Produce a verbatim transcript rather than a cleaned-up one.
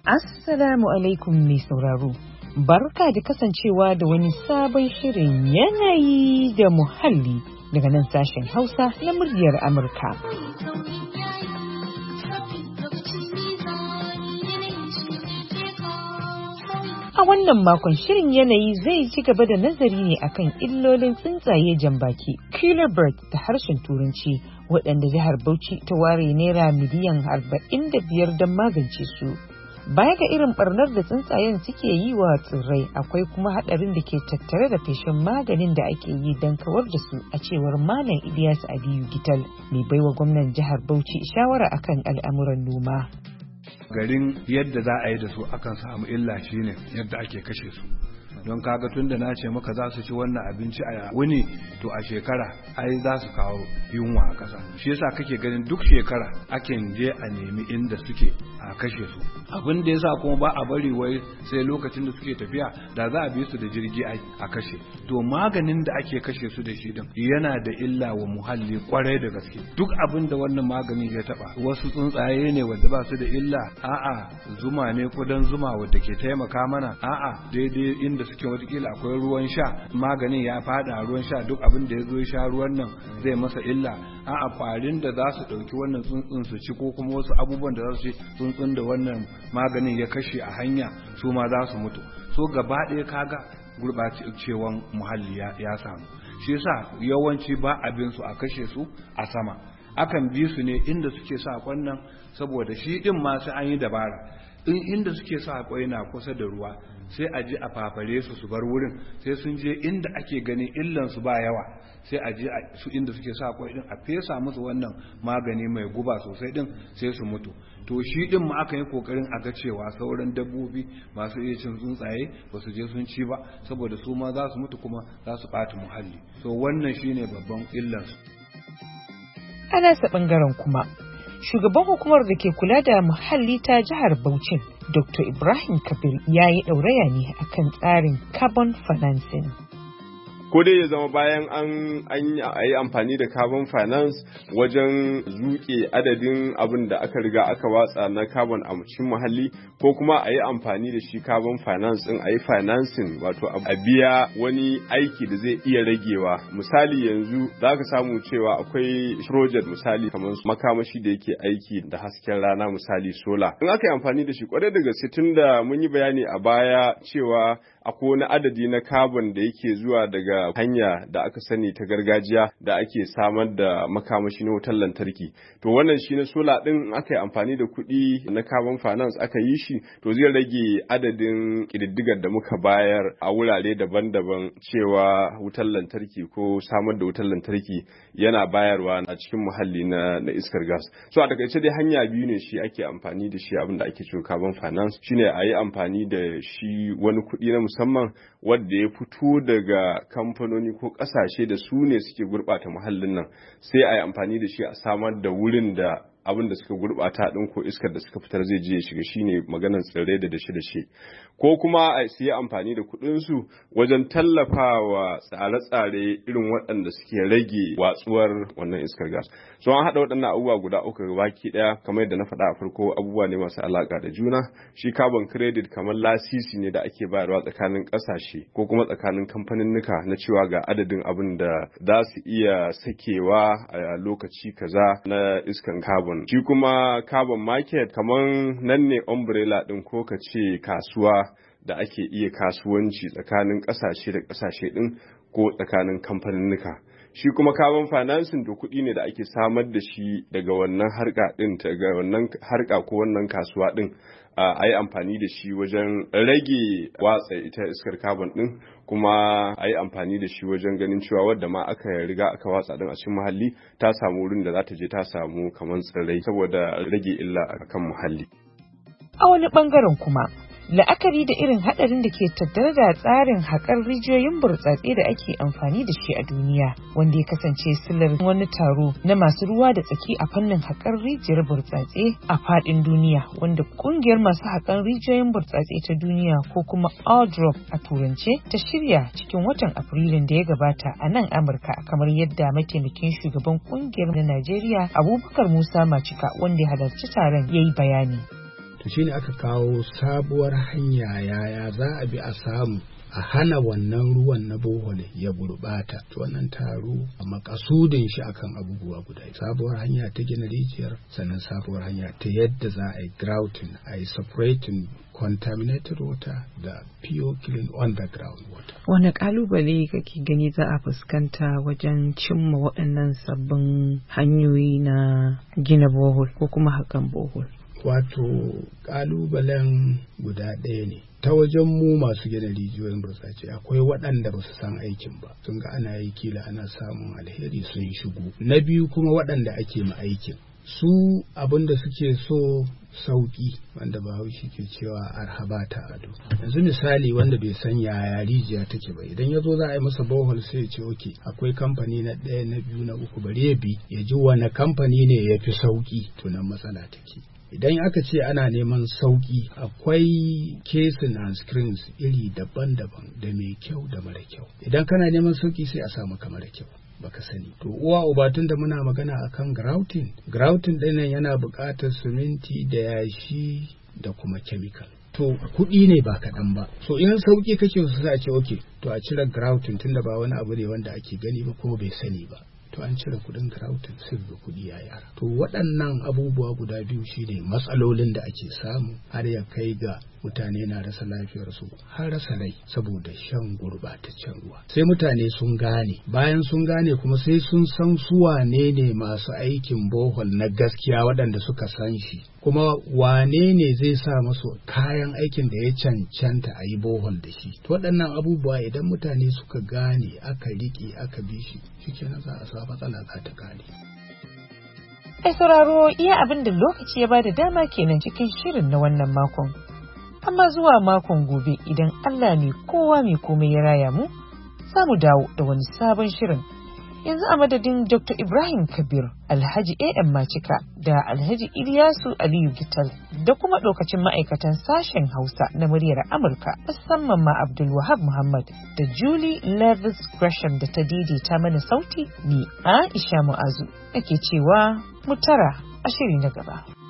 Assalamu alaikum mai sauraro. Barka da kasancewa da wani sabon shirin yanayi da muhalli daga nan sashen Hausa na muryar Amurka. A wannan makon shirin yanayi zai ci gaba da nazari ne akan illolin tsuntsaye jambaki, killer bird da harshen Turanci, waɗanda jihar Bauchi ta ware naira miliyan arba'in da biyar don magance su. Baya ga irin barnar da tsuntsayen suke yi wa tsirrai, akwai kuma hadarin da ke tattare da feshin maganin da ake yi don kawar da su, a cewar Malam Ilyas Aliyu Gital, mai baiwa gwamnan jihar Bauchi shawara akan al'amuran noma. Garin yadda za a yi da su akan samu illa shine yadda ake kashe su. Don kaga tun da na ce maka za su ci wannan abinci a wuni, to a shekara ai za su kawo yunwa a ƙasa. Shi yasa kake ganin duk shekara akan je a nemi inda suke a kashe su. Abin da yasa kuma ba a bari wai sai lokacin da suke tafiya, da za a bi su da jirgi a kashe. To maganin da ake kashe su da shi din yana da illa wa muhalli kwarai da gaske. Duk abin da wannan maganin ya taba, wasu tsuntsaye ne wanda ba su da illa, a'a zuma ne kudan zuma wanda ke taimaka mana, a'a daidai inda suke watakila akwai ruwan sha, maganin ya fada ruwan sha, duk abin da ya zo ya sha ruwan nan zai masa illa, a'a farin da za su dauki wannan tsuntsun su ci, ko kuma wasu abubuwan da za su ci tsuntsun da wannan maganin ya kashe a hanya, su ma za su mutu. So gaba ɗaya kaga gurɓacewan muhalli ya samu. Shi yasa yawanci ba abin su a kashe su a sama, akan bi su ne inda suke sa kwannan, saboda shi din ma sai an yi dabara. in inda suke sa kwai na kusa da ruwa, sai a je a fafare su su bar wurin, sai sun je inda ake ganin illan su ba yawa, sai a je su inda suke sa kwai din a fesa musu wannan magani mai guba sosai din, sai su mutu. To shi din ma aka yi kokarin a ga cewa sauran dabbobi masu iya cin tsuntsaye ba su je sun ci ba, saboda su ma za su mutu kuma za su ɓata muhalli. So wannan shine babban illan su. A nasa bangaren kuma, shugaban hukumar da ke kula da muhalli ta jihar Bauchi, Doctor Ibrahim Kabir, ya yi ɗauraya ne akan tsarin carbon financing. Ko dai ya zama bayan an an yi amfani da carbon finance wajen zuke adadin abin da aka riga aka watsa na carbon a cikin muhalli, ko kuma a yi amfani da shi carbon finance din a yi financing, wato a biya wani aiki da zai iya ragewa. Misali yanzu za ka samu cewa akwai project misali kamar makamashi da yake aiki da hasken rana, misali solar. In aka yi amfani da shi kwarai da gaske, tun da mun yi bayani a baya cewa akwai wani adadi na carbon da yake zuwa daga hanya da aka sani ta gargajiya da ake samar da makamashi na wutar lantarki. To wannan shi na sola din, aka yi amfani da kuɗi na carbon finance aka yi shi, to zai rage adadin ƙididdigar da muka bayar a wurare daban-daban cewa wutar lantarki ko samar da wutar lantarki yana bayarwa a cikin muhalli na, na iskar gas. So a takaice dai hanya biyu ne shi ake amfani da shi, abin da ake cewa carbon finance shine a yi amfani da shi wani kuɗi na musamman wanda ya fito daga kamfanoni ko kasashe da su ne suke gurɓata muhallin nan, sai a yi amfani da shi a samar da wurin da abin da suka gurɓata ɗin ko iskar da suka fitar zai je ya shiga, shine maganar tsirrai da dashe-dashe. Ko kuma a yi amfani da kuɗinsu wajen tallafawa tsare-tsare irin waɗanda suke rage watsuwar wannan iskar gas. So an haɗa waɗannan abubuwa guda uku baki ɗaya, kamar yadda na faɗa a farko, abubuwa ne masu alaƙa da juna. Shi carbon credit kamar lasisi ne da ake bayarwa tsakanin ƙasashe ko kuma tsakanin kamfaninnika na cewa ga adadin abin da za su iya sakewa a lokaci kaza na iskan carbon. Shi kuma carbon market kamar nan ne umbrella ɗin ko ka ce kasuwa da ake iya kasuwanci tsakanin ƙasashe da ƙasashe ɗin ko tsakanin kamfaninnika. Shi kuma carbon financing da kuɗi ne da ake samar da shi daga wannan harka ɗin, daga wannan harka ko wannan kasuwa ɗin, a yi amfani da shi wajen rage watsa ita iskar carbon ɗin, kuma a yi amfani da shi wajen ganin cewa wadda ma aka riga aka watsa ɗin a cikin muhalli ta samu wurin da za ta je ta samu kamar tsirrai, saboda rage illa a kan muhalli. A wani ɓangaren kuma, la'akari da irin haɗarin da ke tattare da tsarin haƙar rijiyoyin burtsatse da ake amfani da shi a duniya, wanda ya kasance silar wani taro na masu ruwa da tsaki a fannin haƙar rijiyar burtsatse a faɗin duniya, wanda ƙungiyar masu haƙar rijiyoyin burtsatse ta duniya, ko kuma Aldrop a turance, ta shirya cikin watan Afrilun da ya gabata a nan Amurka, kamar yadda mataimakin shugaban ƙungiyar na Najeriya Abubakar Musa Macika, wanda ya halarci taron, ya yi bayani. to shine aka kawo sabuwar hanya yaya za a bi a samu a hana wannan ruwan na bohol ya gurbata. To wannan taro a makasudin shi akan abubuwa guda, sabuwar hanya ta gina rijiyar, sannan sabuwar hanya ta yadda za a yi grouting, a yi separating contaminated water da pure clean underground water. Wani kalubale kake gani za a fuskanta wajen cimma waɗannan sabbin hanyoyi na gina bohol ko kuma hakan bohol? Wato kalubalen guda ɗaya ne. Ta wajen mu masu gina rijiyoyin burtsatse akwai waɗanda ba su san aikin ba, sun ga ana yi kila ana samun alheri sun shigo. Na biyu kuma waɗanda ake ma aikin su abin da suke so sauki, wanda bahaushe ke cewa arhaba ta ado. Yanzu misali wanda bai san yaya rijiya take ba, idan ya zo za a yi masa bohol sai ya ce oke akwai kamfani na ɗaya na biyu na uku bari ya bi ya ji wani kamfani ne ya fi sauki, to nan matsala take. Idan aka ce ana neman sauki akwai cases and screens iri daban-daban da mai kyau da mara kyau. Idan kana neman sauki sai a samu ka mara kyau baka sani. To uwa ubatun da muna magana akan grouting, grouting ɗin yana buƙatar siminti da yashi da kuma chemical. To kuɗi ne ba kaɗan ba. So in sauki kake so sai a ce okay to a cire grouting tunda ba wani abu ne wanda ake gani ba kuma bai sani ba. To an cire kudin grouting sai ga kudi ya yara. To waɗannan abubuwa guda biyu shine matsalolin da ake samu har ya kai ga mutane na rasa lafiyarsu har rasa rai saboda shan gurbataccen ruwa. Sai mutane sun gane, bayan sun gane kuma sai sun san su wane ne masu aikin bohol na gaskiya waɗanda suka san shi, kuma wane ne zai sa masu kayan aikin da ya cancanta a yi bohol da shi. To waɗannan abubuwa idan mutane suka gane aka riƙe aka bi shi shikenan za a sa matsala za ta kare. Ai sauraro iya abin da lokaci ya bada dama kenan cikin shirin na wannan makon. Amma zuwa makon gobe idan Allah mai kowa mai komai ya raya mu, za mu dawo da wani sabon shirin. Yanzu a madadin Doctor Ibrahim Kabir, Alhaji A M Macika da Alhaji Ilyasu Aliyu Gital da kuma lokacin ma'aikatan sashen Hausa na muryar Amurka, musamman ma Abdul Wahab Muhammad da Julie Levis Gresham da ta daidaita mana sauti, ni Aisha Mu'azu ake cewa mu tara a shiri na gaba.